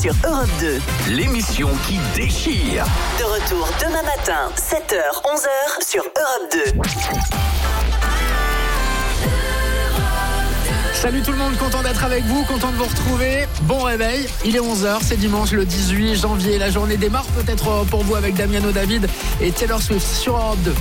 sur Europe 2. L'émission qui déchire. De retour demain matin, 7h, 11h sur Europe 2. Salut tout le monde, content d'être avec vous, content de vous retrouver. Bon réveil, il est 11h, c'est dimanche le 18 janvier. La journée démarre peut-être pour vous avec Damiano David et Taylor Swift sur Europe 2.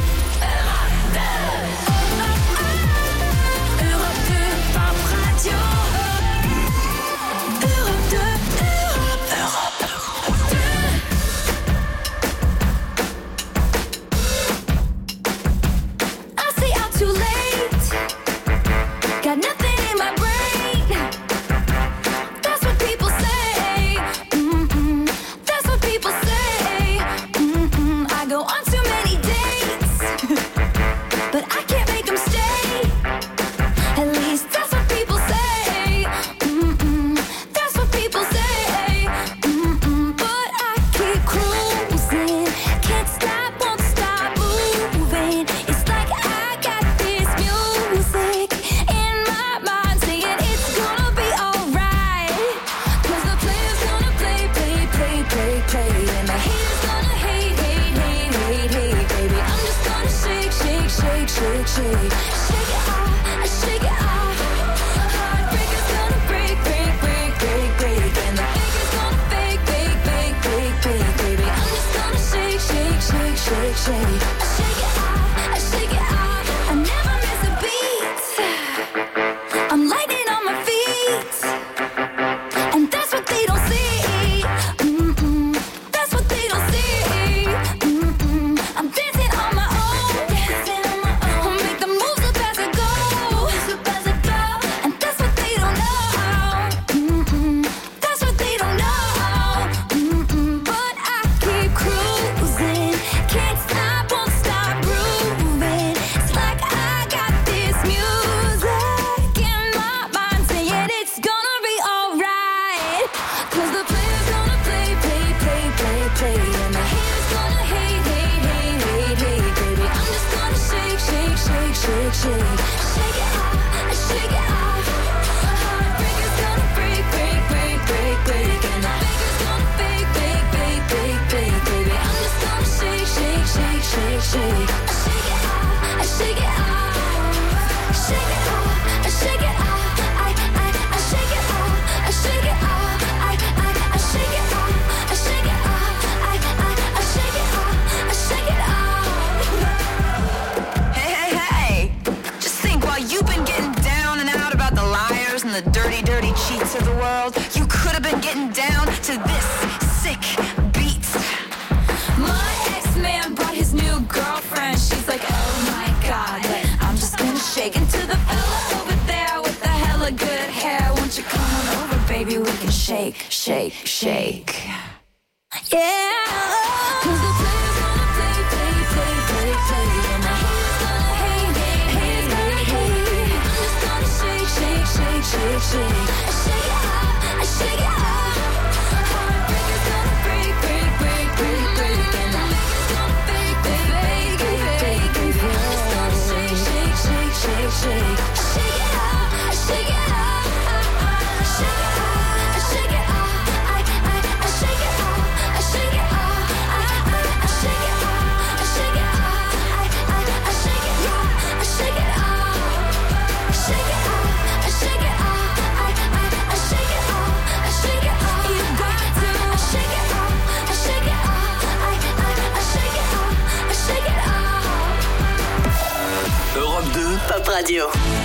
Pop Radio.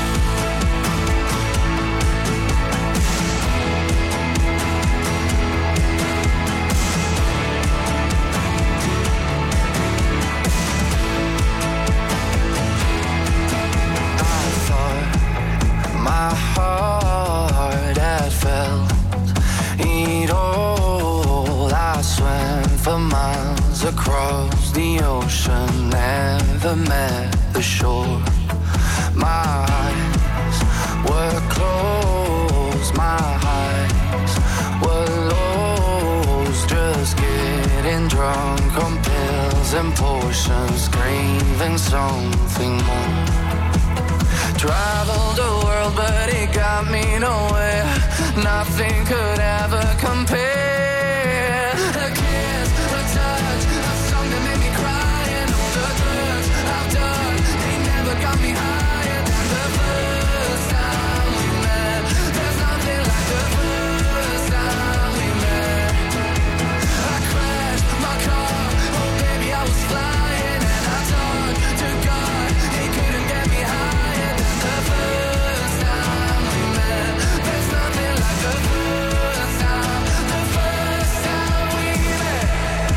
My heart had felt it all. I swam for miles across the ocean, never met the shore. My eyes were closed, my eyes were lost, just getting drunk on pills and potions, craving something more. Traveled the world, but it got me nowhere. Nothing could ever compare. A kiss, a touch, a song that made me cry, and all the drugs I've done, they never got me higher than the first time we met. There's nothing like the first time we met. I crashed my car, oh baby I was flying, and I talked to God, he couldn't get me higher than the first time we met. There's nothing like the first time we met.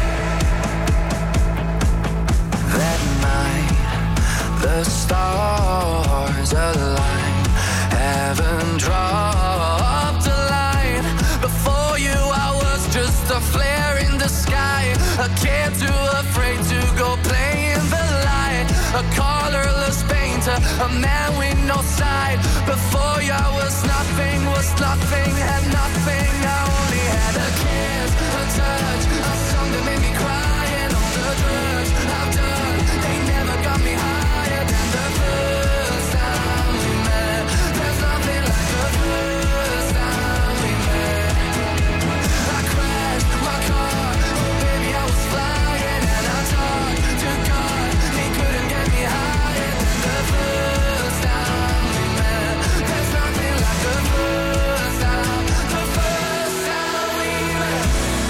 That night, the stars aligned, heaven dropped a line. Before you I was just a flare in the sky, a kid too afraid to go play in the light, a colorless painter, a man with no side. Before you I was nothing, had nothing. I only had a kiss, a touch, a song that made me cry, and all the drugs I've done, they never got me higher than the first time we met. There's nothing like the first time we met. I crashed my car, oh baby I was flying, and I talked to God, he couldn't get me higher than the first time we met. There's nothing like the first time we met.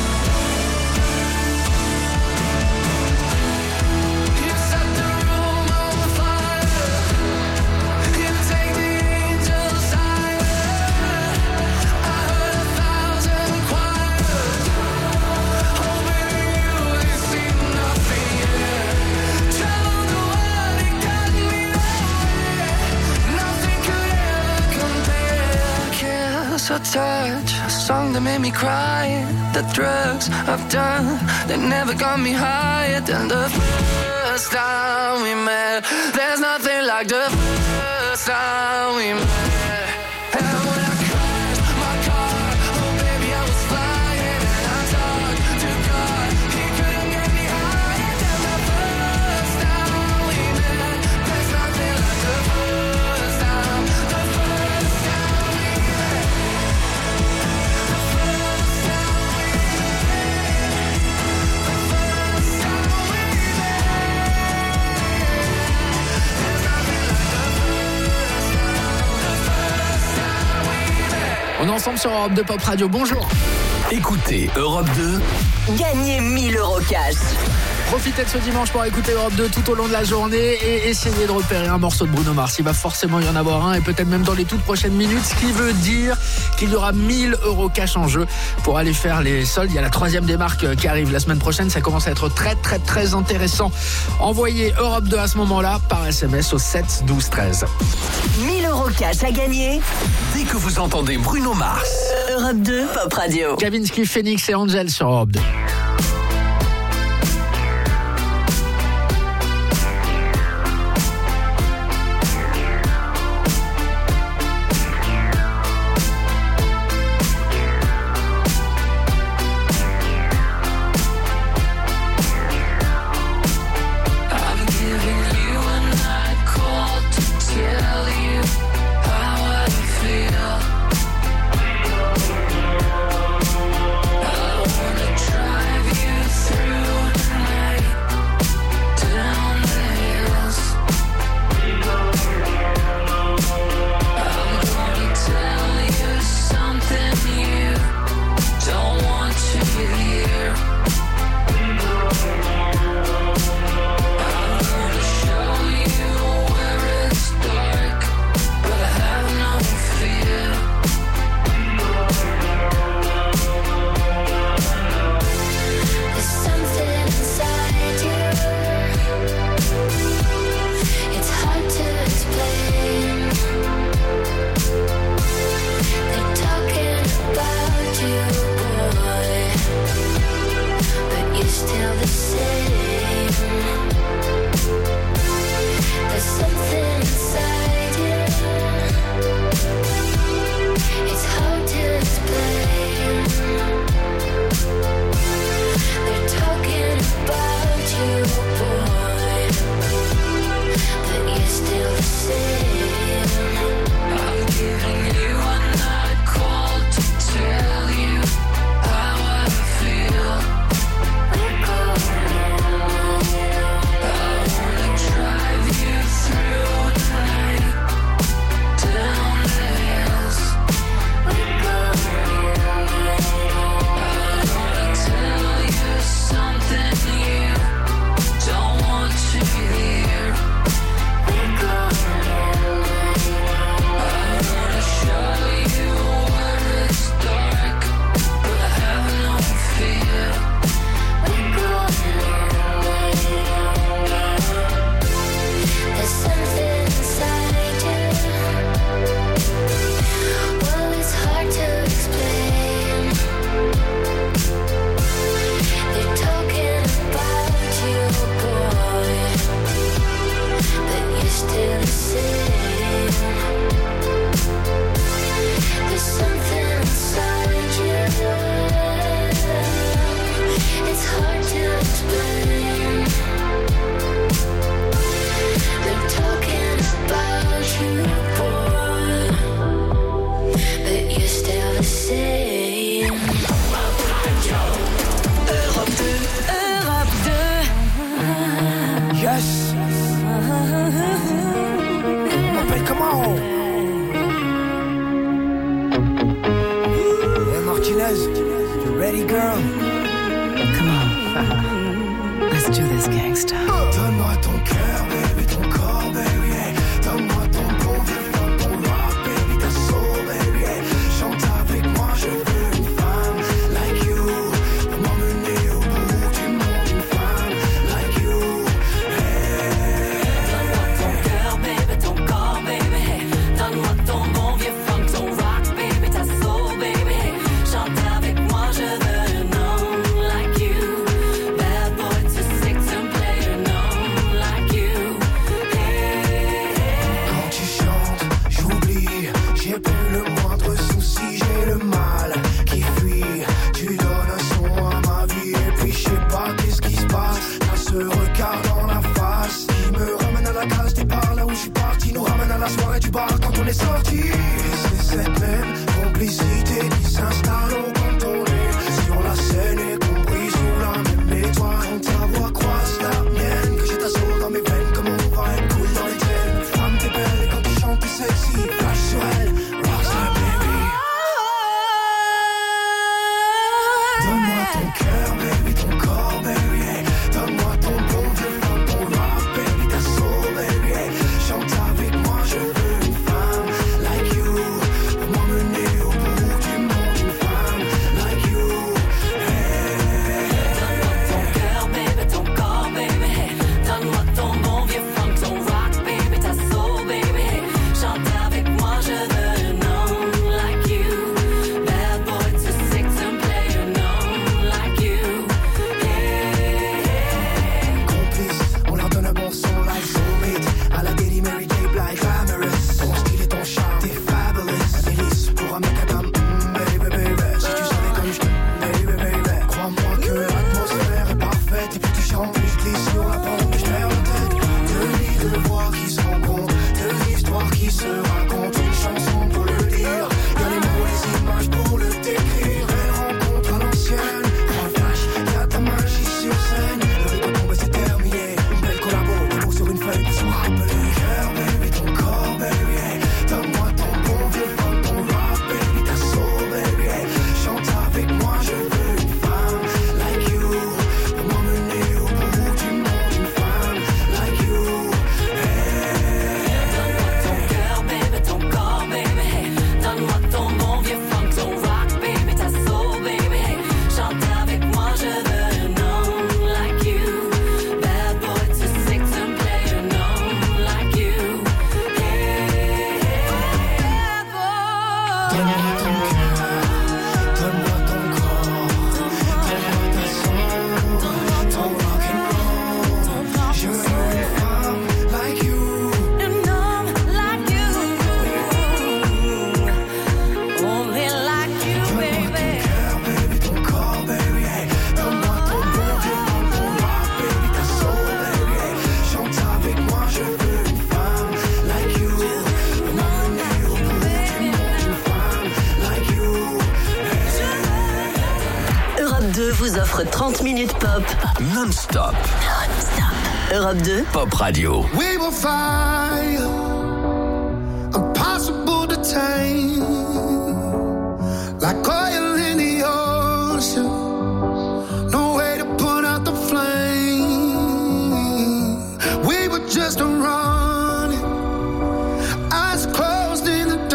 You set the room on fire, you take the angels higher. I heard 1,000 choirs, oh baby you see nothing yet. Travel the world, it got me nowhere. Nothing could ever compare. Kiss or touch, a song that made me cry. The drugs I've done, they never got me higher than the first time we met. There's nothing like the first time we met. And when I crashed my car, oh baby I was flying, and I talked to God, he couldn't get me higher than the first time we met. There's nothing like the first time we met. The first time we met. The first time we met. There's nothing like the first time we met. On est ensemble sur Europe 2 Pop Radio. Bonjour. Écoutez Europe 2 Gagnez 1000 € cash. Profitez de ce dimanche pour écouter Europe 2 tout au long de la journée et essayer de repérer un morceau de Bruno Mars. Il va forcément y en avoir un, et peut-être même dans les toutes prochaines minutes, ce qui veut dire qu'il y aura 1000 € cash en jeu pour aller faire les soldes. Il y a la 3e démarque qui arrive la semaine prochaine. Ça commence à être très très très intéressant. Envoyez Europe 2 à ce moment-là par SMS au 7 12 13. 1000 € cash à gagner. dès que vous entendez Bruno Mars. Europe 2 Pop Radio. Kavinsky, Phoenix et Angel sur Europe 2. Try still the same. There's something inside you. It's hard to explain. They're talking about you, boy, but you're still the same. Europe 2. Europe 2. Yes. M'appelle comment? Hey Martinez, you ready, girl? Come on. Let's do this, gangsta. Donne-moi ton cœur, baby, ton corps, baby, hey. Donne-moi ton bon vieux funk, ton rock, baby, ta soul, baby, hey. Chante avec moi, je veux une femme like you. Pour m'emmener au bout du monde, une femme like you, hey. Donne-moi ton cœur, baby, ton corps, baby, hey. Donne-moi ton bon vieux funk, ton rock, baby, ta soul, baby, hey. Chante avec moi, je veux un homme like you. Bad boy too sick to play an homme like you, hey. Quand tu chantes, j'oublie, j'ai plus le moindre souci, j'ai le mal qui fuit. Tu donnes un son à ma vie et puis je sais pas qu'est-ce qui se passe. T'as ce regard dans la face qui me ramène à la case départ, là où je suis parti, nous ramène à la soirée du bar quand on est sorti. Et c'est cette même complicité qui s'installe au quand on est sur la scène et qu'on brille sous la même étoile. Quand ta voix croise la mienne, que j'ai ta soul dans mes veines, comme on va être cool dans les tiennes. Femme t'es belle et quand tu chantes t'es sexy, flash sur elle, rockstar baby. Donne-moi ton cœur baby, ton corps baby, hey. Donne-moi ton bon vieux funk, ton rock baby, ta soul baby, hey. Chante avec moi, je veux une femme like you. Pour m'emmener au bout du monde, une femme like you, hey. Donne-moi ton cœur, baby, ton corps, baby, hey. Donne-moi ton bon vieux funk, ton rock, baby, ta soul, baby, hey. Chante avec moi, je veux un homme like you. Bad boy too sick to play an homme like you, hey. Complice, on leur donne un bon son like soulmate. À la Daily Mary J. Blige, glamorous. Ton style et ton charme, t'es fabulous. Iris, pour un mec à dame, baby, baby. Si tu savais comme je t'aime, baby, baby. Crois-moi que l'atmosphère est parfaite. Et plus tu chantes, plus je glisse sur la pente. Et je perds la tête. Deux lits, deux voix qui se rencontrent. Deux histoires qui se racontent. Une chanson pour le dire. Y'a les mots, les images pour le décrire. Belle rencontre à l'ancienne. Grand flash, y'a ta magie sur scène. Le rythme tombe, c'est terminé. Une belle collabo, pour sur une feuille pour se rappeler. Cœur, baby, ton corps, baby, hey. Donne-moi ton bon vieux funk, ton rock, baby, ta soul, baby, hey. Chante avec moi, je veux une femme like you. Pour m'emmener au bout du monde, une femme like you, hey. Donne-moi ton cœur, baby, ton corps, baby, hey. Donne-moi ton bon vieux funk, ton rock, baby, ta soul, baby, hey. Chante avec moi, je veux un homme like you. Bad boy too sick to play an homme like you, hey. Donne-moi ton cœur, donne-moi ton corps, donne-moi ta soul, ton rock and roll. Je veux une femme like you. An homme like you, only like you, baby. Cœur, baby, ton corps, baby, hey. Donne-moi ton bon vieux funk, ton rock, baby, ta soul, baby, hey. Chante avec moi, je veux une femme like you. Pour m'emmener au bout du monde, une femme like you, hey. Europe 2 vous offre 30 minutes pop. Non-stop. Europe 2, Pop Radio. We will find impossible to tame, like oil in the ocean. No way to put out the flame. We were just running, eyes closed in the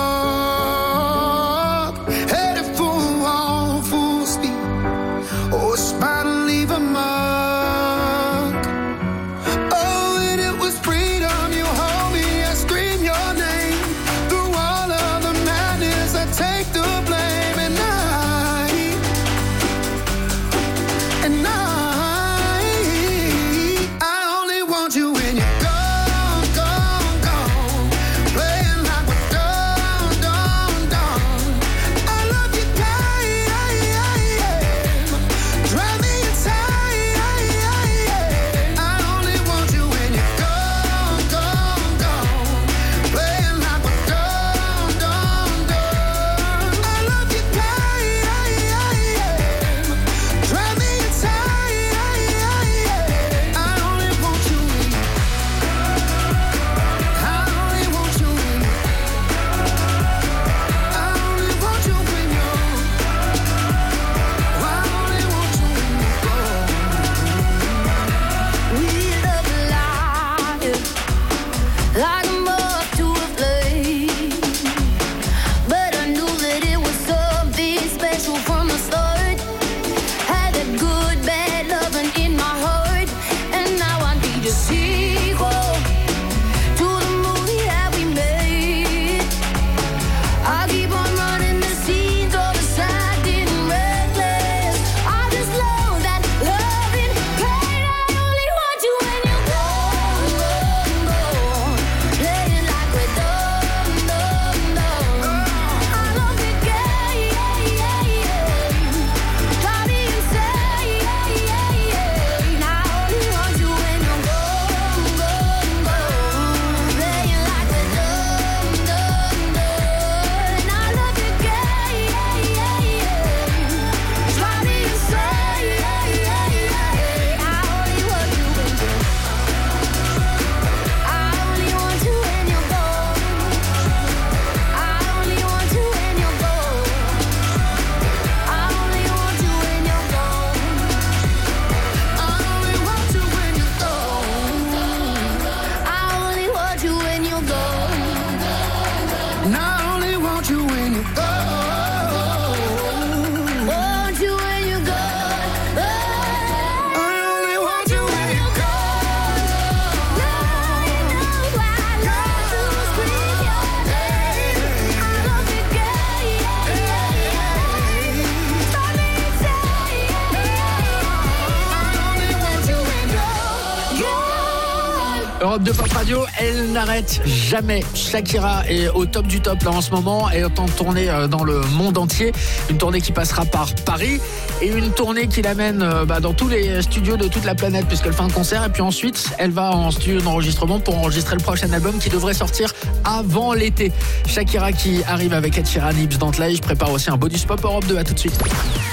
dark, headed for a wall full speed. Oh, it's bound to leave a mark. Oh, and it was freedom. You hold me, I scream your name. Through all of the madness, I take the blame. And And I only want you when you go. Want you when you go. I only want you when you go. Now you know I love to scream your name. I love you, girl, yeah, yeah, yeah. Let me say, I only want you when you go. Europe 2 Pop Radio, elle n'arrête jamais. Shakira est au top du top là en ce moment. Elle est en tournée dans le monde entier. Une tournée qui passera par Paris et une tournée qui l'amène dans tous les studios de toute la planète puisqu'elle fait un concert. Et puis ensuite, elle va en studio d'enregistrement pour enregistrer le prochain album qui devrait sortir avant l'été. Shakira qui arrive avec Ed Sheeran, Hips Don't Lie. Je prépare aussi un bonus pop Europe 2. À tout de suite.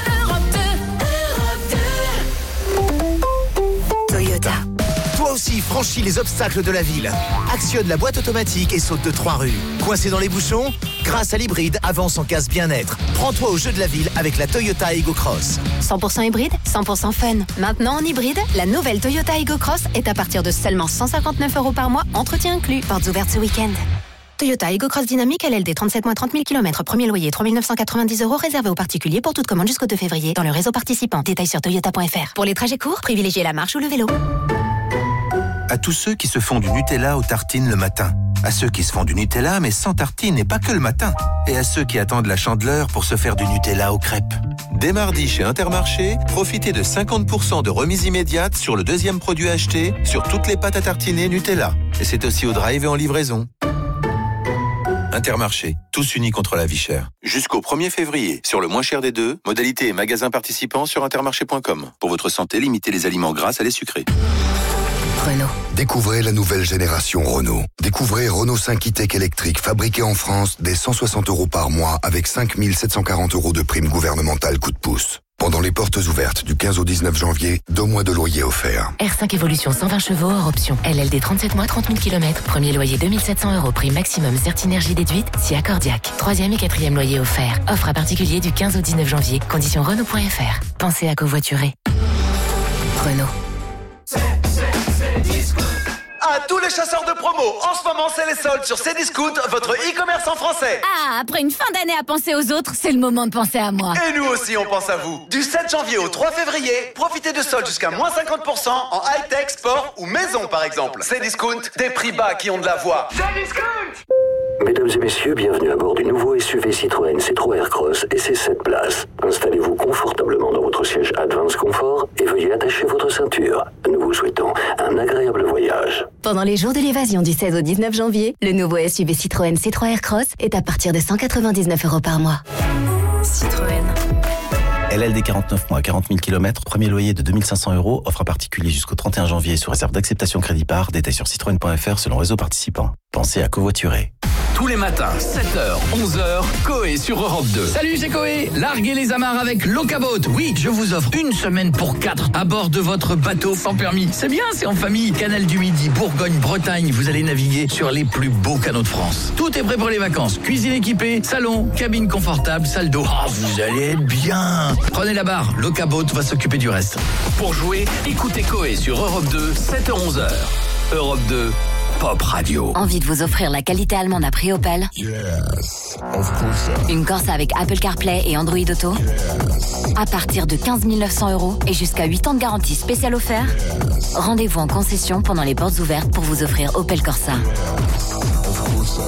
Toyota. Toi aussi, franchis les obstacles de la ville. Actionne la boîte automatique et saute de 3 rues. Coincé dans les bouchons? Grâce à l'hybride, avance en casse bien-être. Prends-toi au jeu de la ville avec la Toyota Aygo Cross. 100% hybride, 100% fun. Maintenant en hybride, la nouvelle Toyota Aygo Cross est à partir de seulement 159 € par mois, entretien inclus. Portes ouvertes ce week-end. Toyota Aygo Cross Dynamique LLD 37 mois 30 000 km, premier loyer 3 990 € réservé aux particuliers pour toute commande jusqu'au 2 février dans le réseau participant. Détails sur toyota.fr. Pour les trajets courts, privilégiez la marche ou le vélo. À tous ceux qui se font du Nutella aux tartines le matin. À ceux qui se font du Nutella mais sans tartines et pas que le matin. Et à ceux qui attendent la Chandeleur pour se faire du Nutella aux crêpes. Dès mardi chez Intermarché, profitez de 50% de remise immédiate sur le deuxième produit acheté sur toutes les pâtes à tartiner Nutella. Et c'est aussi au drive et en livraison. Intermarché, tous unis contre la vie chère. Jusqu'au 1er février, sur le moins cher des deux, modalité et magasins participants sur intermarché.com. Pour votre santé, limitez les aliments gras à les sucrés. Renault. Découvrez la nouvelle génération Renault. Découvrez Renault 5 e-Tech électrique fabriqué en France dès 160 € par mois avec 5 740 € de prime gouvernementale coup de pouce. Pendant les portes ouvertes du 15 au 19 janvier, 2 mois de loyer offerts. R5 Evolution 120 chevaux hors option. LLD 37 mois 30 000 km. Premier loyer 2700 €. Prix maximum Certinergie déduite si accordiaque. 3e et 4e loyer offert. Offre à particulier du 15 au 19 janvier. Conditions Renault.fr. Pensez à covoiturer. Renault. À tous les chasseurs de promo, en ce moment c'est les soldes sur Cdiscount, votre e-commerce en français. Ah, après une fin d'année à penser aux autres, c'est le moment de penser à moi. Et nous aussi on pense à vous. Du 7 janvier au 3 février, profitez de soldes jusqu'à moins 50% en high-tech, sport ou maison par exemple. Cdiscount, des prix bas qui ont de la voix. Cdiscount. Mesdames et messieurs, bienvenue à bord du nouveau SUV Citroën C3 Aircross et ses 7 places. Installez-vous confortablement dans votre siège Advance Confort et veuillez attacher votre ceinture. Nous vous souhaitons un agréable voyage. Pendant les jours de l'évasion du 16 au 19 janvier, le nouveau SUV Citroën C3 Aircross est à partir de 199 € par mois. Citroën. LLD 49 mois, 40 000 km, premier loyer de 2500 €, offre à particulier jusqu'au 31 janvier sous réserve d'acceptation crédit par, détails sur citroën.fr selon réseau participant. Pensez à covoiturer. Tous les matins, 7h, 11h, Coé sur Europe 2. Salut, c'est Coé. Larguez les amarres avec Locaboat. Oui, je vous offre une semaine pour 4 à bord de votre bateau sans permis. C'est bien, c'est en famille. Canal du Midi, Bourgogne, Bretagne. Vous allez naviguer sur les plus beaux canaux de France. Tout est prêt pour les vacances. Cuisine équipée, salon, cabine confortable, salle d'eau. Oh, vous allez être bien. Prenez la barre. Locaboat va s'occuper du reste. Pour jouer, écoutez Coé sur Europe 2, 7h-11h. Europe 2, Pop Radio. Envie de vous offrir la qualité allemande à prix Opel? Yes, of course. Une Corsa avec Apple CarPlay et Android Auto? Yes. À partir de 15 900 € et jusqu'à 8 ans de garantie spéciale offert? Yes. Rendez-vous en concession pendant les portes ouvertes pour vous offrir Opel Corsa. Yes, of course.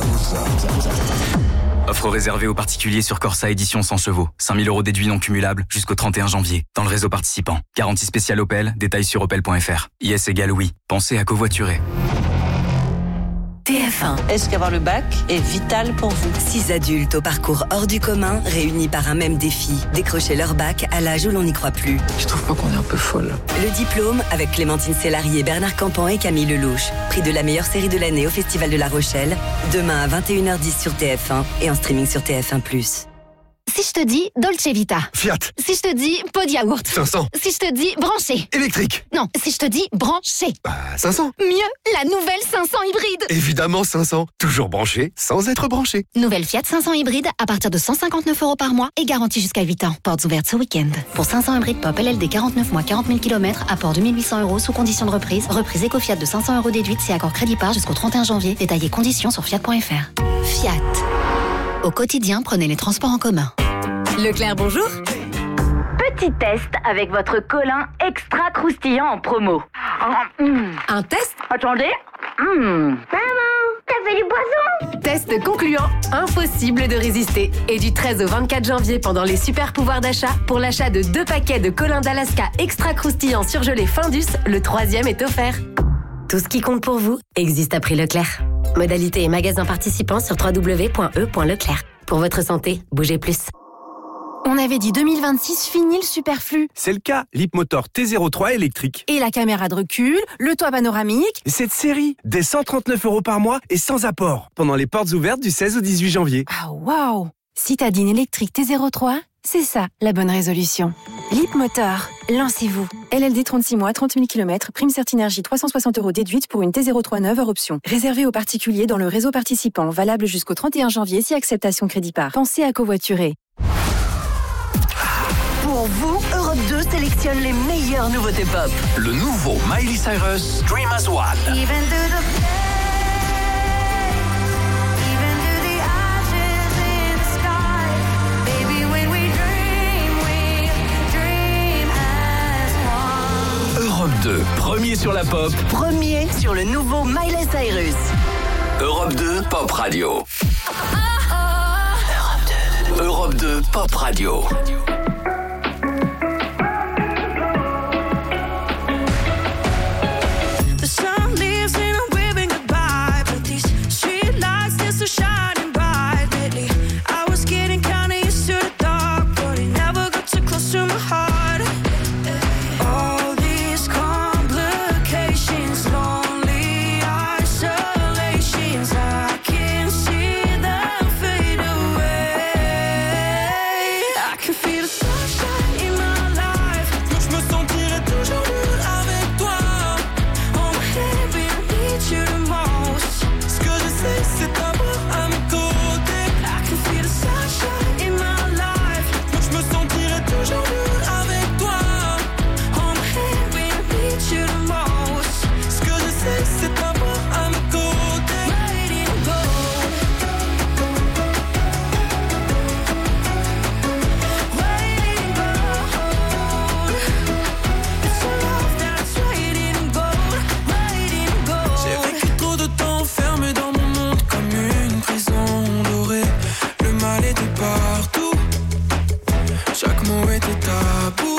Offre réservée aux particuliers sur Corsa édition 100 chevaux. 5 000 € déduits non cumulables jusqu'au 31 janvier. Dans le réseau participant. Garantie spéciale Opel, détails sur opel.fr. IS égale oui. Pensez à covoiturer. TF1. Est-ce qu'avoir le bac est vital pour vous? 6 adultes au parcours hors du commun, réunis par un même défi. Décrocher leur bac à l'âge où l'on n'y croit plus. Je trouve pas qu'on est un peu folle. Le diplôme avec Clémentine Célarié, Bernard Campan et Camille Lelouch. Prix de la meilleure série de l'année au Festival de La Rochelle. Demain à 21h10 sur TF1 et en streaming sur TF1+. Si je te dis Dolce Vita. Fiat. Si je te dis pot de yaourt. 500. Si je te dis branché. Électrique. Non, si je te dis branché. 500. Mieux, la nouvelle 500 hybride. Évidemment 500. Toujours branché, sans être branché. Nouvelle Fiat 500 hybride à partir de 159 € par mois et garantie jusqu'à 8 ans. Portes ouvertes ce week-end. Pour 500 hybride Pop LLD 49 mois, 40 000 km, apport 2800 € sous condition de reprise. Reprise éco-Fiat de 500 € déduite si accord crédit par jusqu'au 31 janvier. Détaillés conditions sur fiat.fr. Fiat. Au quotidien, prenez les transports en commun. Leclerc, bonjour. Petit test avec votre colin extra croustillant en promo. Un test? Attendez. Maman, t'as fait du poisson? Test concluant, impossible de résister. Et du 13 au 24 janvier, pendant les super pouvoirs d'achat, pour l'achat de 2 paquets de colins d'Alaska extra croustillant surgelé Findus, le 3e est offert. Tout ce qui compte pour vous existe à prix Leclerc. Modalité et magasins participants sur www.e.leclerc. Pour votre santé, bougez plus. On avait dit 2026, fini le superflu. C'est le cas, l'Hipmotor T03 électrique. Et la caméra de recul, le toit panoramique. Et cette série, dès 139 € par mois et sans apport. Pendant les portes ouvertes du 16 au 18 janvier. Ah waouh! Si t'as dit une électrique T03, c'est ça la bonne résolution. Leapmotor, lancez-vous. LLD 36 mois, 30 000 km, prime Certinergie 360 € déduite pour une T03 neuve hors option. Réservé aux particuliers dans le réseau participant, valable jusqu'au 31 janvier si acceptation crédit par. Pensez à covoiturer. Pour vous, Europe 2 sélectionne les meilleures nouveautés pop. Le nouveau Miley Cyrus, Dream as One. Europe 2, premier sur la pop. Premier sur le nouveau Miley Cyrus. Europe 2, Pop Radio. Europe 2, Pop Radio. The sun leaves and I'm waving goodbye, but these street lights, they're so shining bright lately. I was getting kinda used to the dark, but it never got too close to my heart. All these complications, lonely isolations, I can see them fade away. I can feel the sunshine in my life. Je me sentirai toujours mieux avec toi. On my head when I need you the most. Ce que je sais, c'est t'avoir à mes côtés. I can feel the sunshine in my life. Je me sentirai toujours mieux avec toi. On my head when I need you the most. Ce que je sais, c'est t'avoir à mes côtés. Ready to go. Waiting gold. It's a love that's waiting gold. Waiting gold. J'ai vécu trop de temps enfermé dans mon monde comme une prison dorée. Le mal était partout. Chaque mot était tabou.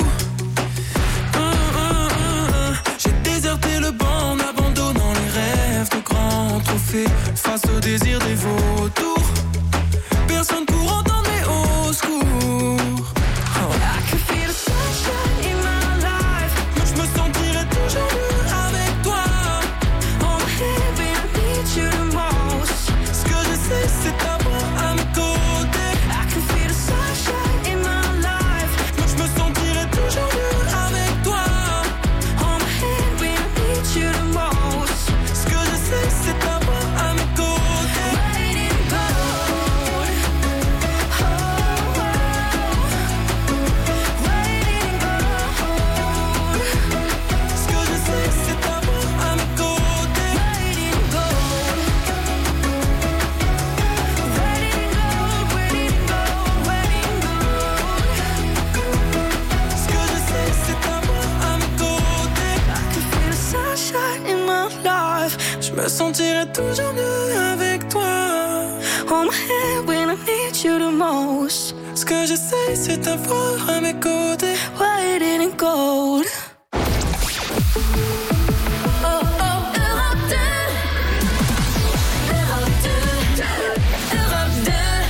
J'ai déserté le banc en abandonnant les rêves de grands trophées face au désir des vautours. Personne pour entendre mes hauts secours. I can feel the sunshine in my life. Je me sentirai toujours mieux avec toi. On my head when I need you the most. Ce que je sais, c'est t'avoir à mes côtés. I can feel the sunshine in my life. Je me sentirai toujours mieux avec toi. On my head when I need you the most. Ce que je sais, c'est t'avoir à mes côtés. Waiting gold. Oh, oh. Waiting gold. Ce que je sais, c'est t'avoir à mes côtés. Waiting gold. Waiting gold, waiting gold, waiting gold. Ce que je sais, c'est t'avoir à mes côtés. I can feel the sunshine in my life. Je me sentirai toujours mieux avec toi. On my head when I need you the most. Ce que je sais, c'est t'avoir à mes côtés. Waiting gold. Oh, oh, Europe 2. Europe 2. Europe 2.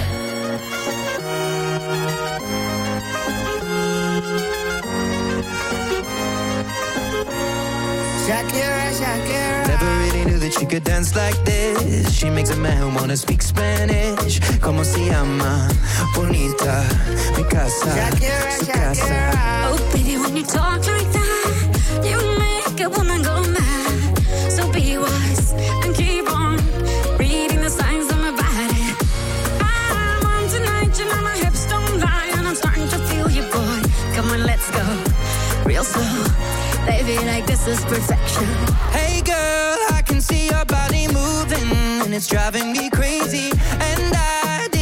Shakira, Shakira. Never really knew that she could dance like this. She makes a man wanna speak Spanish. Como se llama? Bonita, mi casa, su casa. Oh, baby, when you talk like that, you make a woman go mad. So be wise and keep on reading the signs of my body. I'm on tonight, you know my hips don't lie, and I'm starting to feel you, boy. Come on, let's go real slow. Baby, like this is perfection. Hey girl, I can see your body moving, and it's driving me crazy. And I didn't have to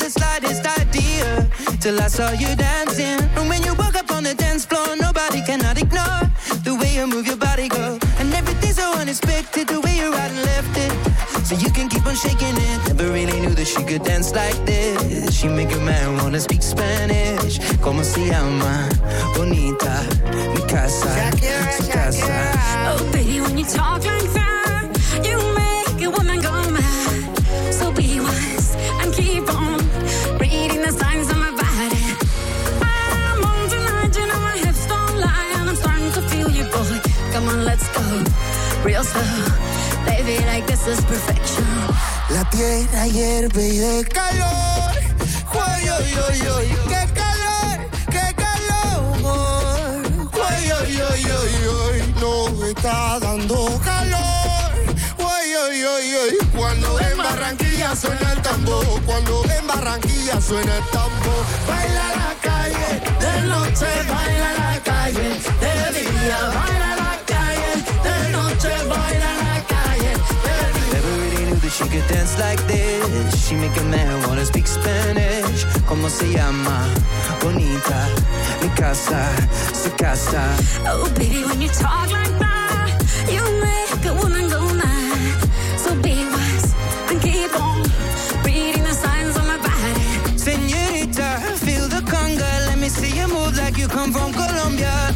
the slightest idea till I saw you dancing. And when you walk up on the dance floor, nobody cannot ignore the way you move your body, girl. And everything's so unexpected, the way you right and left it. So you can keep on shaking it. Never really knew that she could dance like this. She make a man wanna speak Spanish. Como se llama? Bonita, mi casa, su casa. Oh, baby, when you talk like that, you make a woman go mad. So be wise and keep on reading the signs of my body. I'm on tonight, you know my hips don't lie, and I'm starting to feel you, boy. Come on, let's go, real slow. Baby, like this is perfection. La tierra hierve y de calor. Uy, uy, uy, uy, qué calor, qué calor. Uy, uy, uy, uy, uy, no me está dando calor. Uy, uy, uy, uy, cuando en Barranquilla suena el tambor, cuando en Barranquilla suena el tambor. Baila la calle, de noche baila la calle, de día baila la calle, de noche baila la calle. Never really knew that she could dance like this. She make a man wanna speak Spanish. Como se llama? Bonita, mi casa, su casa. Oh, baby, when you talk like that, you make a woman go mad. So be wise and keep on reading the signs on my body. Señorita, feel the conga. Let me see you move like you come from Colombia.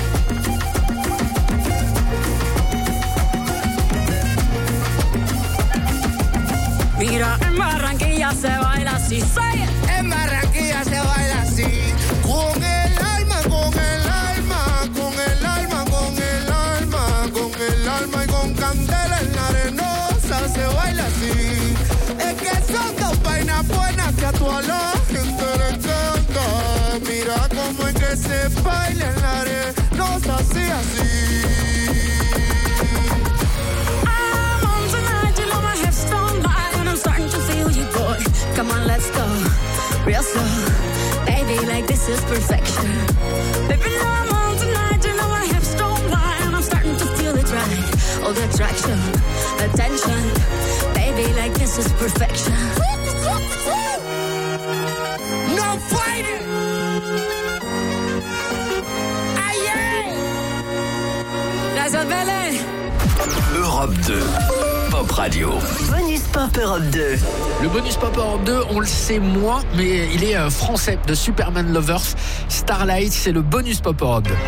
Mira, en Barranquilla se baila así, say it. En Barranquilla se baila así, con el alma, con el alma, con el alma, con el alma, con el alma y con candela en la arenosa se baila así. Es que son dos vainas buenas que a toda la gente le encanta. Mira cómo es que se baila en la arenosa así, así. I'm on tonight, you know my hips don't lie, and I'm starting to feel you, boy. Come on, let's go, real slow. Baby, like this is perfection. Baby, now I'm on tonight, you know my hips don't lie, and I'm starting to feel it right. All the attraction, attention. Baby, like this is perfection. No fighting. Aïe, aïe. Gracias, Belle. Europe 2, Pop Radio. Bonus Pop Europe 2. Le bonus Pop Europe 2, on le sait moins, mais il est français, de Superman Lovers. Starlight, c'est le bonus Pop Europe 2.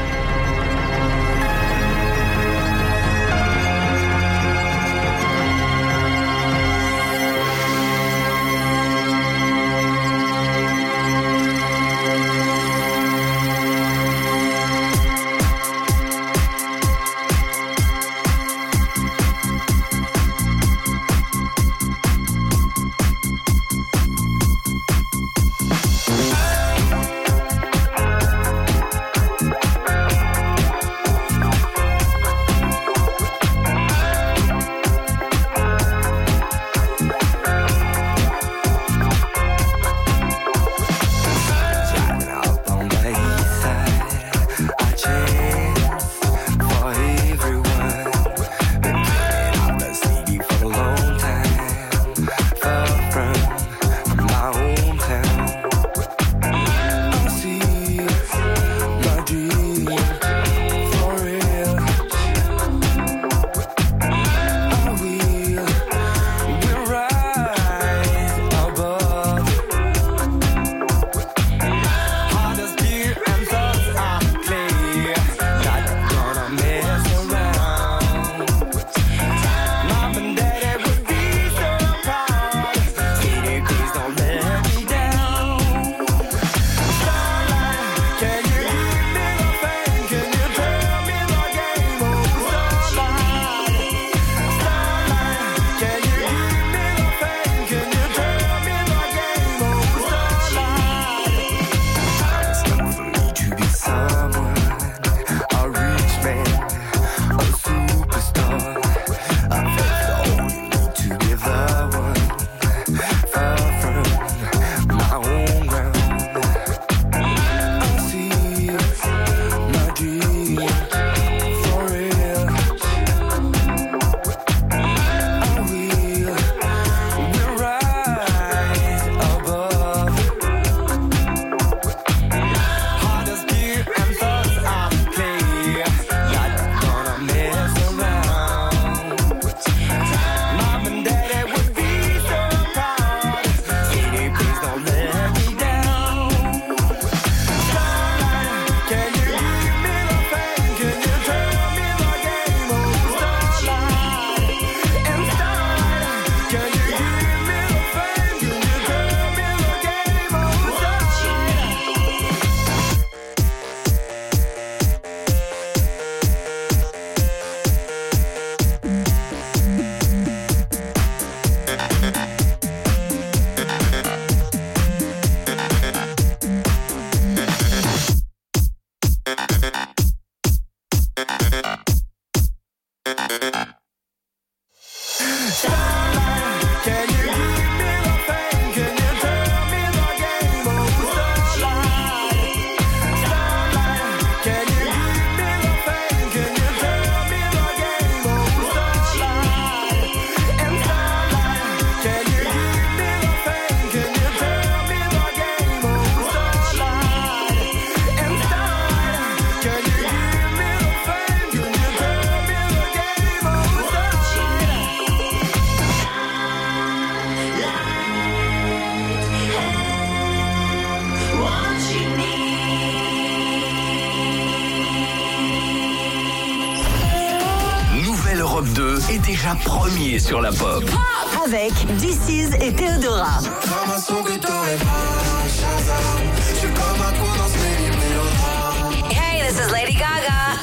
déjà premier sur la pop. Avec DC's et Théodora. Comme un son que t'aurais pas, Shazam. Je suis comme un con dans ce mélodrame. Hey, this is Lady Gaga.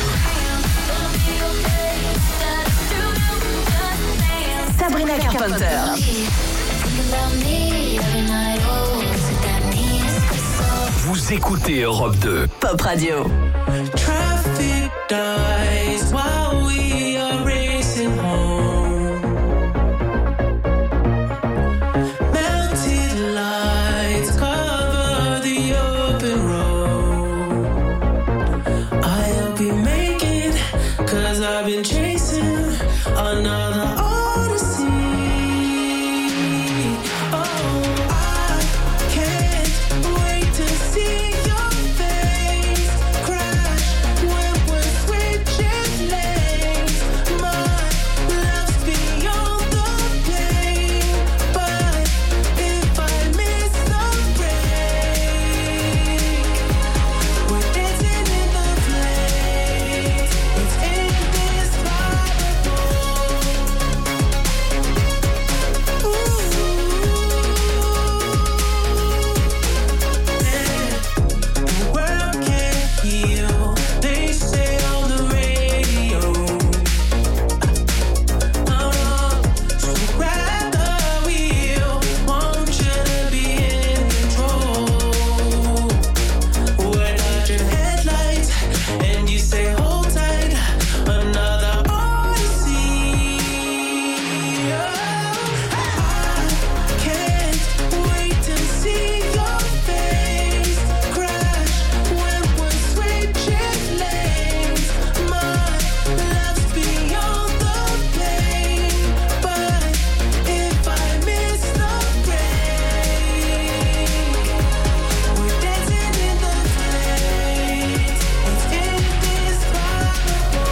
Sabrina Carpenter. Vous écoutez Europe 2. Pop Radio. Traffic dies while we are racing home. Melted lights cover the open road. I hope you make it, 'cause I've been chasing another odyssey. Oh, I can't wait to see your face crash when we're switching lanes. My love's beyond the pain, but if I miss the break, we're dancing in the flames. It's indescribable. The world can't heal, they say on the radio. So grab the wheel, want you to be in control. We're dodging headlights, and you say hold tight, another odyssey. I can't wait to see your face crash when we're switching lanes. My love's beyond the pain, but if I miss the break, we're dancing in the flames. It's indescribable.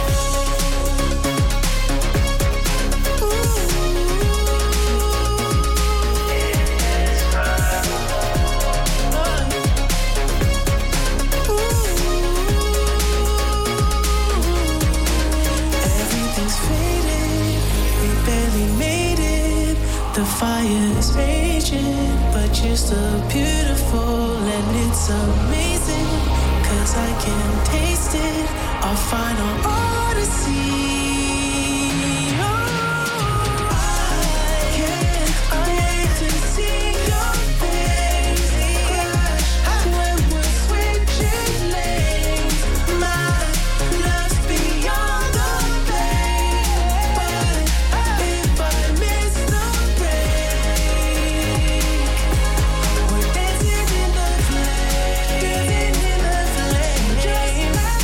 Everything's faded, we barely made it. The fire is raging, but you're still beautiful and it's amazing. 'Cause I can taste it, our final odyssey. I can't wait to see your face crash when we're switching lanes. My love's beyond the pain, but if I miss the break, we're dancing in the flames, dancing in the flames. Just like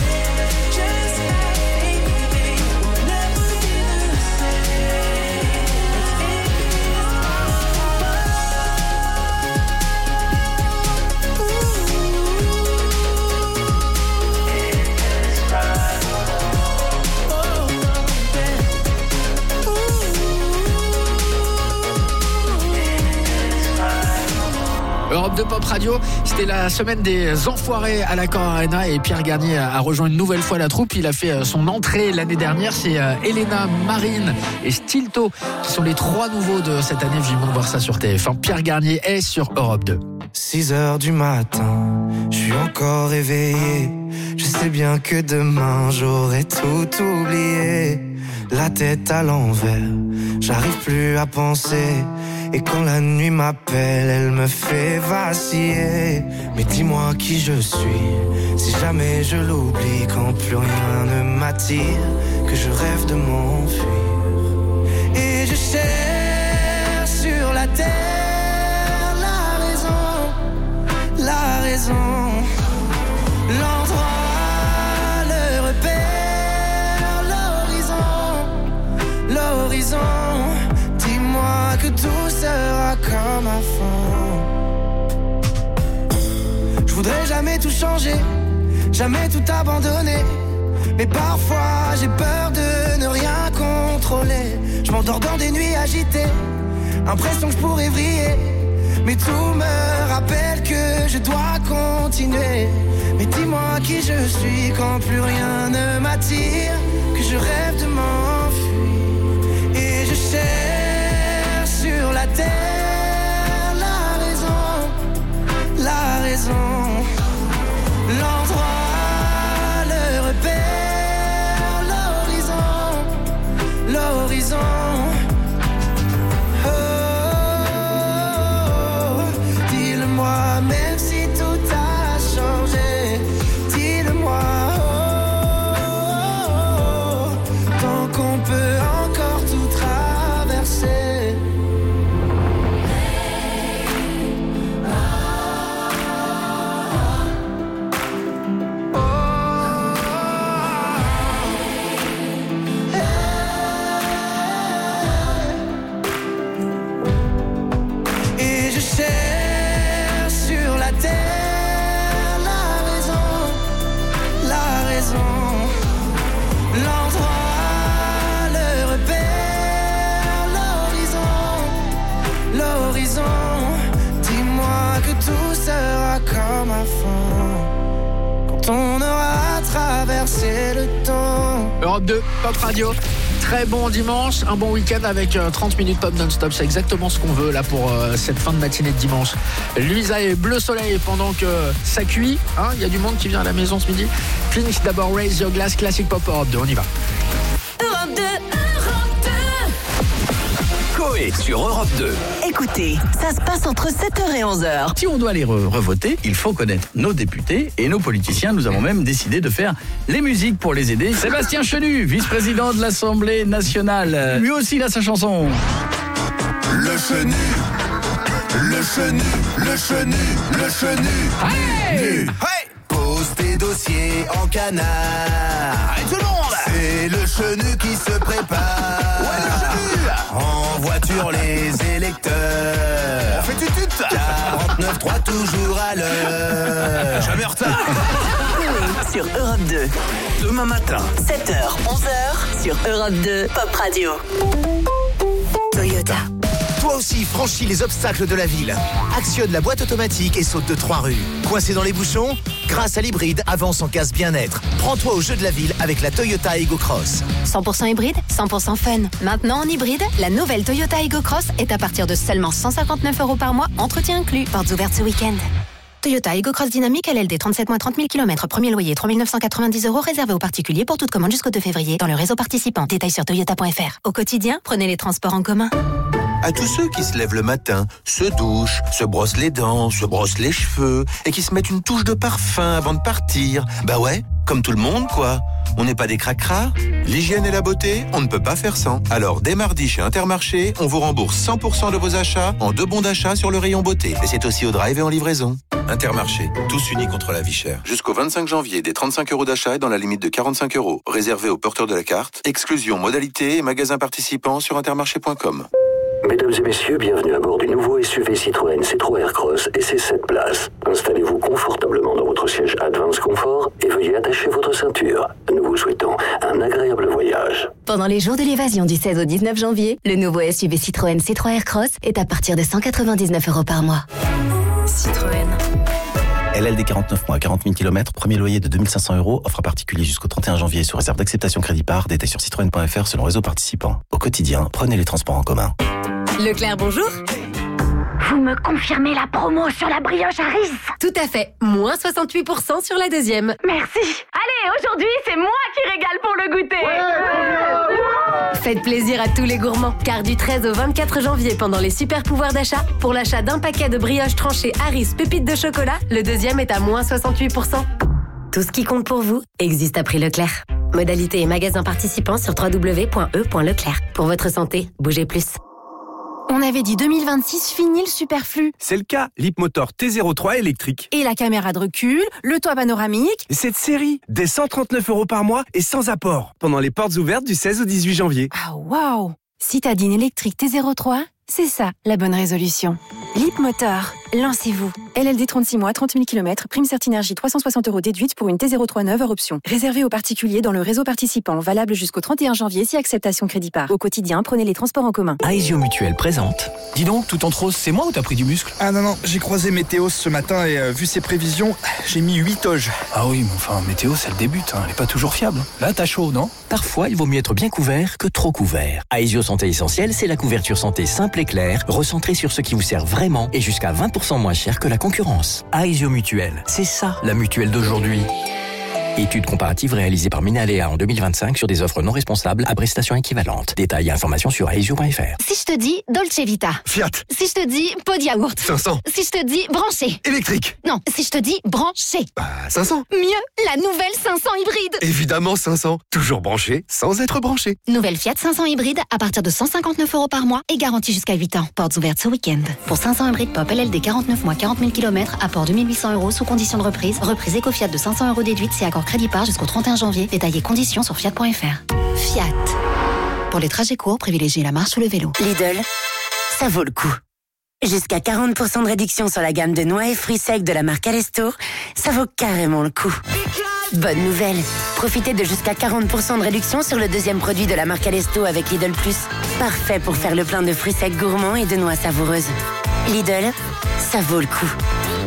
baby, we'll never be the same. Europe 2 Pop Radio, c'était la semaine des enfoirés à l'Accor Arena et Pierre Garnier a rejoint une nouvelle fois la troupe. Il a fait son entrée l'année dernière. C'est Elena, Marine et Stilto qui sont les trois nouveaux de cette année. Vivement de voir ça sur TF1. Pierre Garnier est sur Europe 2. 6h du matin, je suis encore réveillé. Je sais bien que demain j'aurai tout oublié. La tête à l'envers, j'arrive plus à penser. Et quand la nuit m'appelle, elle me fait vaciller. Mais dis-moi qui je suis, si jamais je l'oublie. Quand plus rien ne m'attire, que je rêve de m'enfuir. Et je cherche sur la terre la raison, l'endroit, le repère, l'horizon. Dis-moi que tout sera comme avant. Je voudrais jamais tout changer, jamais tout abandonner. Mais parfois j'ai peur de ne rien contrôler. Je m'endors dans des nuits agitées, impression que je pourrais vriller. Mais tout me rappelle que je dois continuer. Mais dis-moi qui je suis quand plus rien ne m'attire, que je rêve de m'enfuir. dans ma faim. Quand on aura traversé le temps. Europe 2, Pop Radio. Très bon dimanche, un bon week-end avec 30 minutes pop non-stop. C'est exactement ce qu'on veut là pour cette fin de matinée de dimanche. Luisa et Bleu Soleil pendant que ça cuit. Il y a du monde qui vient à la maison ce midi. Pink, d'abord Raise Your Glass, classique pop Europe 2. On y va. Europe 2. Coé sur Europe 2. Écoutez, ça se passe entre 7h et 11h. Si on doit les revoter, il faut connaître nos députés et nos politiciens. Nous avons même décidé de faire les musiques pour les aider. Sébastien Chenu, vice-président de l'Assemblée nationale. Lui aussi, il a sa chanson. Le Chenu, le Chenu, le Chenu, le Chenu. Hey! Hey! Pose tes dossiers en canard. Allez, tout le monde! C'est le Chenu qui se prépare. Ouais, le Chenu! En voiture, les électeurs. On fait tutut! 49.3 toujours à l'heure. Jamais en retard! Sur Europe 2. Demain matin. 7h, 11h. Sur Europe 2, Pop Radio. Toyota. Toi aussi, franchis les obstacles de la ville. Actionne la boîte automatique et saute de 3 rues. Coincé dans les bouchons? Grâce à l'hybride, avance en casse bien-être. Prends-toi au jeu de la ville avec la Toyota Aygo Cross. 100% hybride, 100% fun. Maintenant en hybride, la nouvelle Toyota Aygo Cross est à partir de seulement 159 € par mois, entretien inclus. Portes ouvertes ce week-end. Toyota Aygo Cross Dynamique LLD 37 mois 30 000 km, premier loyer 3 990 € réservé aux particuliers pour toute commande jusqu'au 2 février dans le réseau participant. Détails sur toyota.fr. Au quotidien, prenez les transports en commun. À tous ceux qui se lèvent le matin, se douchent, se brossent les dents, se brossent les cheveux et qui se mettent une touche de parfum avant de partir. Bah ouais, comme tout le monde quoi. On n'est pas des cracras. L'hygiène et la beauté, on ne peut pas faire sans. Alors dès mardi chez Intermarché, on vous rembourse 100% de vos achats en 2 bons d'achat sur le rayon beauté. Et c'est aussi au drive et en livraison. Intermarché, tous unis contre la vie chère. Jusqu'au 25 janvier, des 35 € d'achat et dans la limite de 45 €. Réservé aux porteurs de la carte. Exclusion, modalité et magasins participants sur intermarché.com. Mesdames et messieurs, bienvenue à bord du nouveau SUV Citroën C3 Aircross et ses 7 places. Installez-vous confortablement dans votre siège Advance Confort et veuillez attacher votre ceinture. Nous vous souhaitons un agréable voyage. Pendant les jours de l'évasion du 16 au 19 janvier, le nouveau SUV Citroën C3 Aircross est à partir de 199 € par mois. Citroën. LLD 49 mois, 40 000 km, premier loyer de 2 500 €, offre à particulier jusqu'au 31 janvier sous réserve d'acceptation crédit par, détails sur citroën.fr selon réseau participant. Au quotidien, prenez les transports en commun. Leclerc, bonjour. Vous me confirmez la promo sur la brioche Harris? Tout à fait. Moins 68% sur la deuxième. Merci. Allez, aujourd'hui, c'est moi qui régale pour le goûter. Faites plaisir à tous les gourmands, car du 13 au 24 janvier, pendant les super pouvoirs d'achat, pour l'achat d'un paquet de brioches tranchées Harris pépites de chocolat, le deuxième est à moins 68%. Tout ce qui compte pour vous existe à prix Leclerc. Modalité et magasins participants sur www.e.leclerc. Pour votre santé, bougez plus. On avait dit 2026, fini le superflu. C'est le cas, l'Hipmotor T03 électrique. Et la caméra de recul, le toit panoramique. Et cette série, dès 139 € par mois et sans apport. Pendant les portes ouvertes du 16 au 18 janvier. Ah waouh! Citadine électrique T03, c'est ça la bonne résolution. Leapmotor, lancez-vous. LLD 36 mois, 30 000 km, prime Certinergie 360 € déduite pour une T03 neuve hors option. Réservé aux particuliers dans le réseau participant, valable jusqu'au 31 janvier si acceptation crédit par. Au quotidien, prenez les transports en commun. Aesio Mutuel présente. Dis donc, tout en rose, c'est moi ou t'as pris du muscle? Ah non, j'ai croisé Météo ce matin et vu ses prévisions, j'ai mis 8 toges. Ah oui, mais enfin, Météo, c'est le début, elle est pas toujours fiable. Là, t'as chaud, non? Parfois, il vaut mieux être bien couvert que trop couvert. Aesio Santé Essentielle, c'est la couverture santé simple et claire, recentrée sur ce qui vous sert vraiment et jusqu'à 20% moins cher que la concurrence. Aesio Mutuel, c'est ça la mutuelle d'aujourd'hui. Étude comparative réalisée par Minalea en 2025 sur des offres non responsables à prestations équivalentes. Détails et informations sur aesio.fr. Si je te dis Dolce Vita. Fiat. Si je te dis pot de yaourt. 500. Si je te dis branché. Électrique. Non, si je te dis branché. 500. Mieux, la nouvelle 500 hybride. Évidemment 500. Toujours branché sans être branché. Nouvelle Fiat 500 hybride à partir de 159 € par mois et garantie jusqu'à 8 ans. Portes ouvertes ce week-end. Pour 500 hybrides pop LLD 49 mois, 40 000 km, apport 2 800 € sous condition de reprise. Reprise éco-Fiat de 500 € déduite si accord crédit par jusqu'au 31 janvier. Détaillés conditions sur fiat.fr. Fiat. Pour les trajets courts, privilégiez la marche ou le vélo. Lidl, ça vaut le coup. Jusqu'à 40% de réduction sur la gamme de noix et fruits secs de la marque Alesto, ça vaut carrément le coup. Bonne nouvelle, profitez de jusqu'à 40% de réduction sur le deuxième produit de la marque Alesto avec Lidl Plus. Parfait pour faire le plein de fruits secs gourmands et de noix savoureuses. Lidl, ça vaut le coup.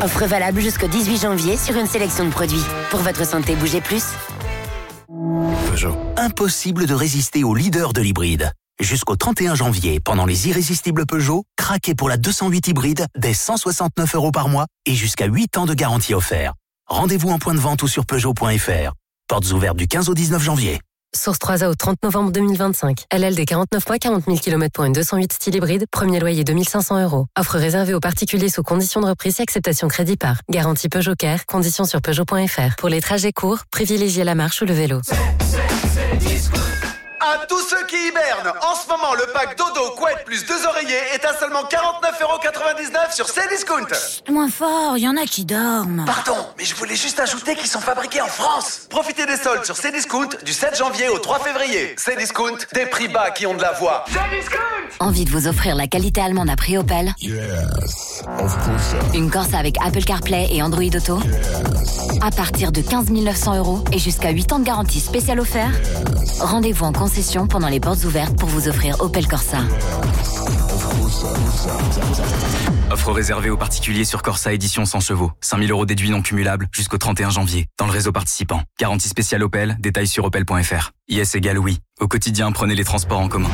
Offre valable jusqu'au 18 janvier sur une sélection de produits. Pour votre santé, bougez plus. Peugeot. Impossible de résister au leader de l'hybride. Jusqu'au 31 janvier, pendant les irrésistibles Peugeot, craquez pour la 208 hybride dès 169 € par mois et jusqu'à 8 ans de garantie offert. Rendez-vous en point de vente ou sur Peugeot.fr. Portes ouvertes du 15 au 19 janvier. Source 3A au 30 novembre 2025. LLD 49 mois, 40 000 km pour une 208 style hybride. Premier loyer 2500 €. Offre réservée aux particuliers sous conditions de reprise et acceptation crédit par. Garantie Peugeot Care. Conditions sur Peugeot.fr. Pour les trajets courts, privilégiez la marche ou le vélo. À tous ceux qui hibernent, en ce moment, le pack dodo, couette plus 2 oreillers est à seulement 49,99 € sur Cdiscount. Moins fort, il y en a qui dorment. Pardon, mais je voulais juste ajouter qu'ils sont fabriqués en France. Profitez des soldes sur Cdiscount du 7 janvier au 3 février. Cdiscount, des prix bas qui ont de la voix. Cdiscount. Envie de vous offrir la qualité allemande à prix Opel? Yes, of course. Une Corsa avec Apple CarPlay et Android Auto? Yes. À partir de 15 900 € et jusqu'à 8 ans de garantie spéciale offert? Yes. Rendez-vous en concession pendant les portes ouvertes pour vous offrir Opel Corsa. Offre réservée aux particuliers sur Corsa édition 100 chevaux. 5 000 € déduits non cumulables jusqu'au 31 janvier. Dans le réseau participant. Garantie spéciale Opel, détails sur opel.fr. IS égale oui. Au quotidien, prenez les transports en commun.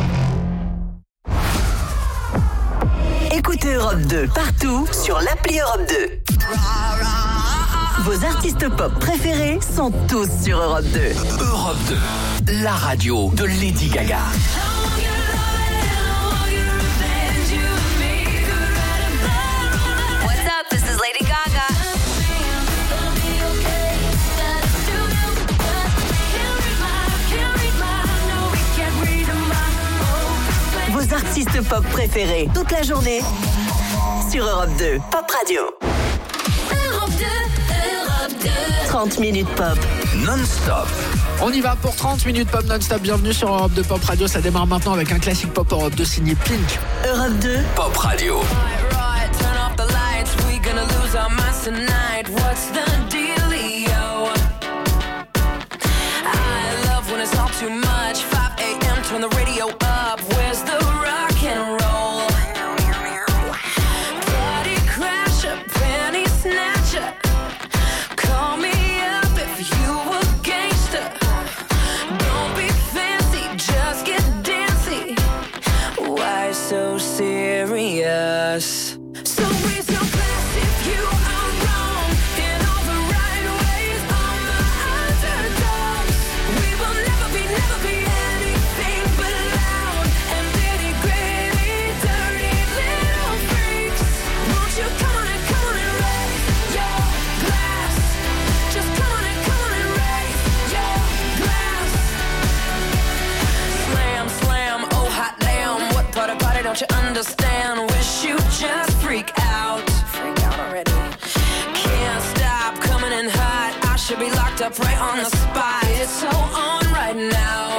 Écoutez Europe 2 partout sur l'appli Europe 2. Vos artistes pop préférés sont tous sur Europe 2. Europe 2, la radio de Lady Gaga. What's up? This is Lady Gaga. Vos artistes pop préférés toute la journée sur Europe 2 Pop Radio. Europe 2, Europe 2. 30 minutes pop. Non-stop. On y va pour 30 minutes pop non-stop. Bienvenue sur Europe 2 Pop Radio. Ça démarre maintenant avec un classique pop Europe 2 signé Pink. Europe 2 Pop Radio. Right, turn off the lights. We gonna lose our minds tonight. What's the dealio? I love when it's all too much. 5 a.m. Turn the radio up. Where's the rock and roll? Party crasher, penny snatcher. Call me up if you a gangster. Don't be fancy, just get dancy. Why so serious? So raise your glass if you are wrong in all the right ways. On the underdogs, we will never be anything but loud and nitty gritty, dirty little freaks. Won't you come on and raise your glass? Just come on and raise your glass. Slam, slam, oh hot damn. What part of party don't you understand? Wish you just freak out. Freak out already. Can't stop coming in hot. I should be locked up right on the spot. It's so on right now.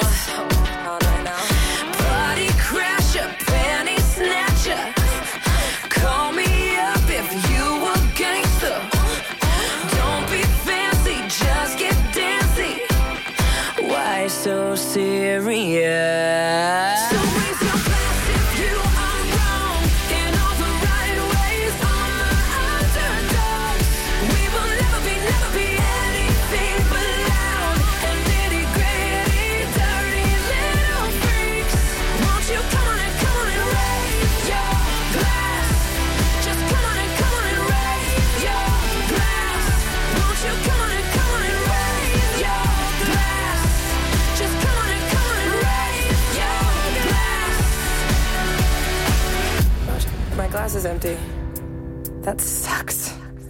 Party crasher, panty snatcher. Call me up if you a gangster. Don't be fancy, just get dancy. Why so serious? So raise your glass if you are wrong in all the right ways. On the underdogs, we will never be anything but loud and nitty gritty, dirty little freaks. Won't you come on and raise your glass? Just come on and raise your glass. Won't you come on and raise your glass? Just come on and raise your glass. My glass is empty. That sucks.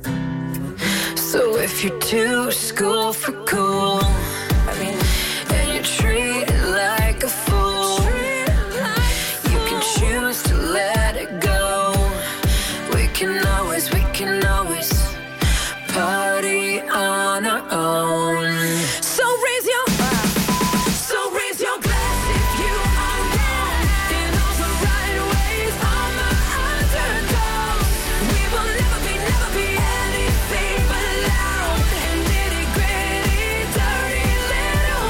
So if you're too school for cool, and you're treated like a fool, you can choose to let it go. We can always party on our own. So raise your glass if you are wrong in all the right ways. On the underdogs, we will never be anything but loud and nitty gritty, dirty little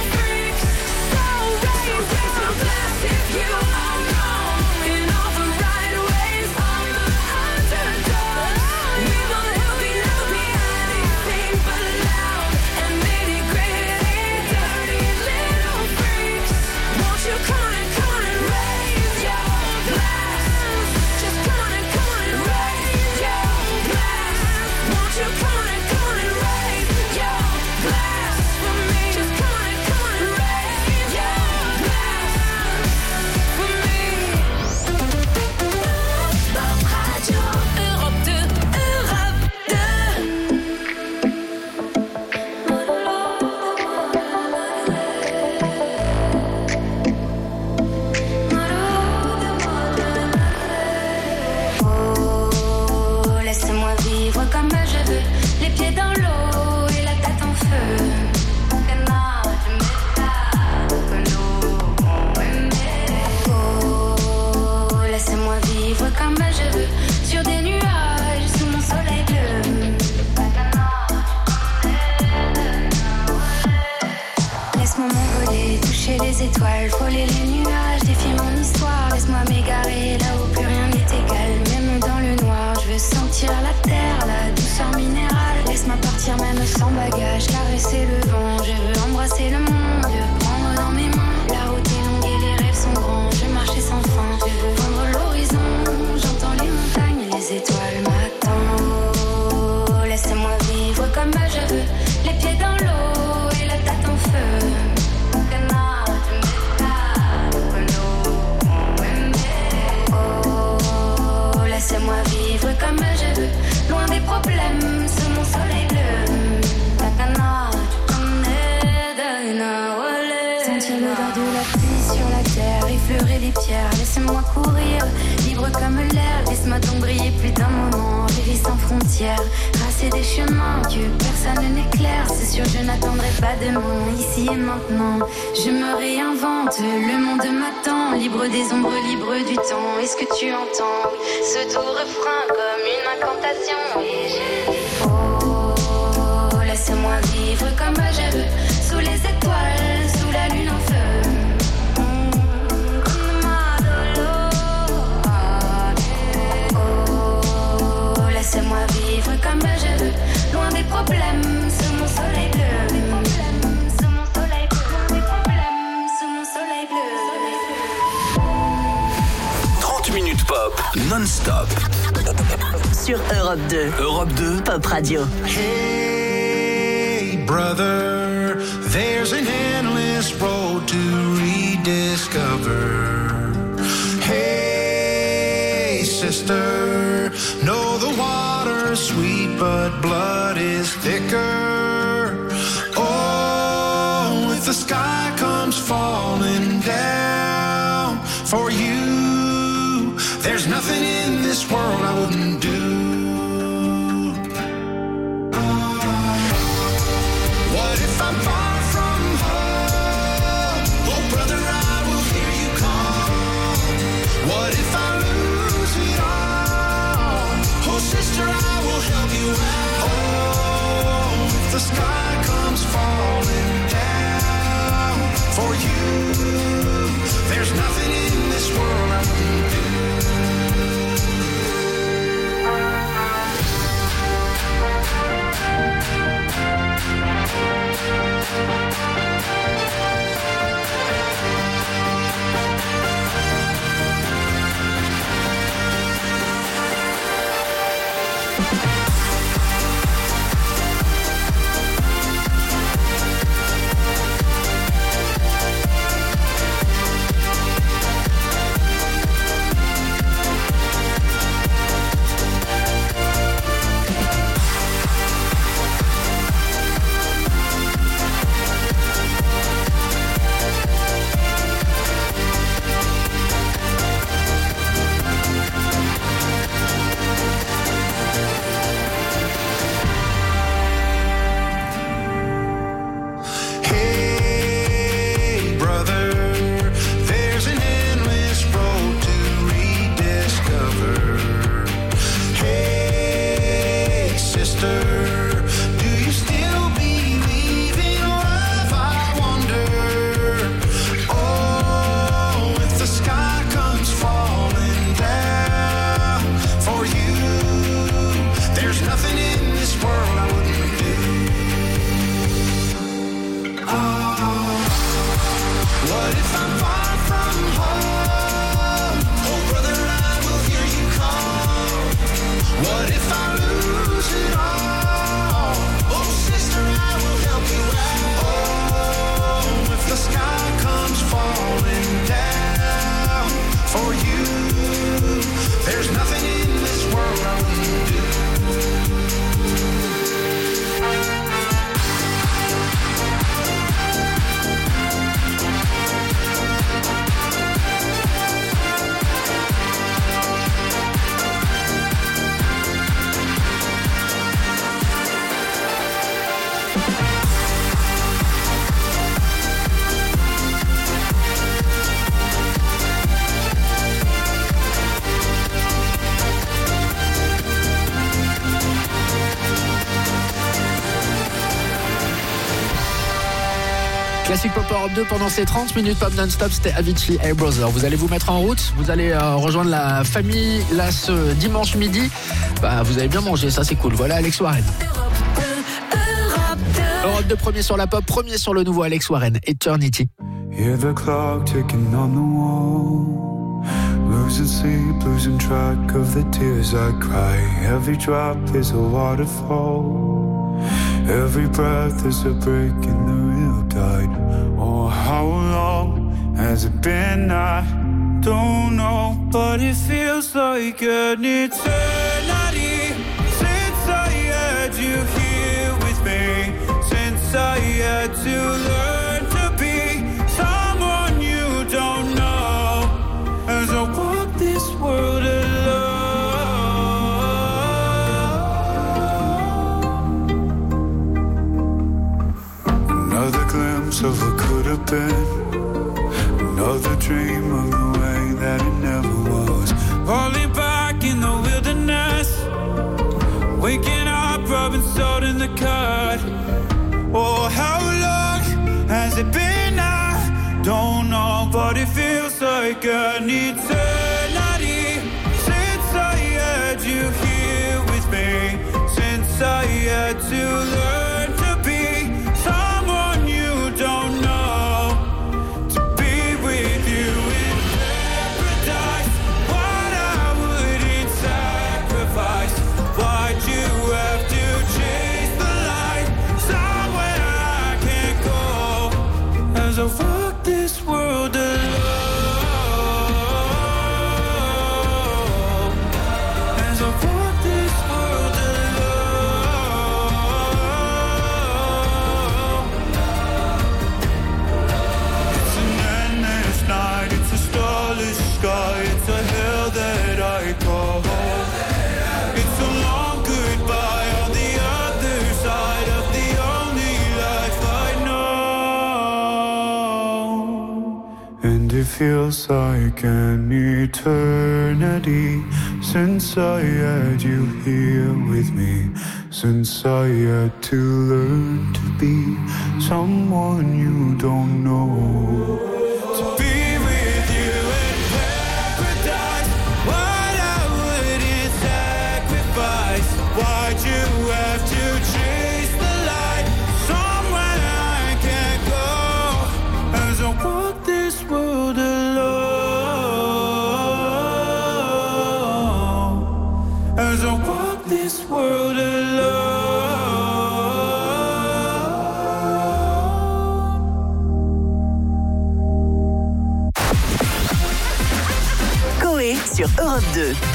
vivre comme je veux, sur des nuages, sous mon soleil bleu. Laisse-moi m'envoler, toucher les étoiles, frôler les nuages, défier mon histoire. Laisse-moi m'égarer là où plus rien n'est égal, même dans le noir. Je veux sentir la terre, la douceur minérale. Laisse-moi partir même sans bagage, caresser le vent. Je veux embrasser le monde, prendre dans mes mains. La route est longue et les rêves sont grands. Je veux marcher sans fin, je veux vendre l'horizon. J'entends les montagnes, les étoiles m'attendent. Oh, laisse-moi vivre comme je veux, les pieds dans l'eau et la tête en feu. Oh, laisse-moi vivre comme je veux, loin des problèmes, sous mon soleil bleu. Sentir l'odeur de la pluie sur la terre, effleurer les pierres, laisse-moi courir, libre comme l'air. Laisse-moi donc briller plus d'un moment, rêver sans frontières, tracer des chemins que personne n'éclaire. C'est sûr je n'attendrai pas demain, ici et maintenant. Je me réinvente, le monde m'attend, libre des ombres, libre du temps. Est-ce que tu entends ce doux refrain comme une incantation? Et je dis oh, laisse-moi vivre comme je veux, sous les étoiles, sous la lune en feu. Oh, laisse-moi vivre comme je veux, loin des problèmes, sous mon soleil bleu. Sous mon soleil bleu, des problèmes, sous mon soleil bleu. 30 minutes pop, non-stop. Sur Europe 2. Europe 2. Pop Radio. Hey, brother, there's an endless road to rediscover. Hey, sister, know the water's sweet, but blood is thicker. Oh, if the sky comes falling down for you, there's nothing in this world I wouldn't do. What if I'm far from home? Oh, brother, I will hear you call. What if I lose it all? Oh, sister, I will help you out. Oh, if the sky comes falling down for you, there's nothing in this world I wouldn't do. classique pop Europe 2 pendant ces 30 minutes pop non-stop. C'était Avicii et Brother. Vous allez vous mettre en route, vous allez rejoindre la famille là ce dimanche midi. Vous avez bien mangé, ça c'est cool. Voilà Alex Warren. Europe 2 premier sur la pop, premier sur le nouveau Alex Warren, Eternity. Hear the clock ticking on the wall. Losing sleep, losing track of the tears I cry. Every drop is a waterfall. Every breath is a break in the real tide. Oh, how long has it been? I don't know, but it feels like an eternity since I had you here with me. Since I had to learn to be someone you don't know. As I walk this world alone. Another glimpse of what could have been. Another dream of the way that it never was. Falling back in the wilderness. Waking up, rubbing salt in the cut. Oh, how long has it been? I don't know, but it feels like an eternity since I had you here with me. Since I had to learn to be someone you don't know. To be with you in paradise. What I wouldn't sacrifice. Why'd you have to chase the light somewhere I can't go? As I walk this world alone. As I walk this world alone. It's an endless night, it's a starless sky, it's a hell that I call home. It's a long goodbye on the other side of the only life I know. And it feels like an eternity since I had you here with me. Since I had to learn to be someone you don't know. To be with you in paradise. What I wouldn't sacrifice. Why'd you have to chase the light somewhere I can't go? As I walk this world alone. As I walk this world alone. Coé sur Europe 2.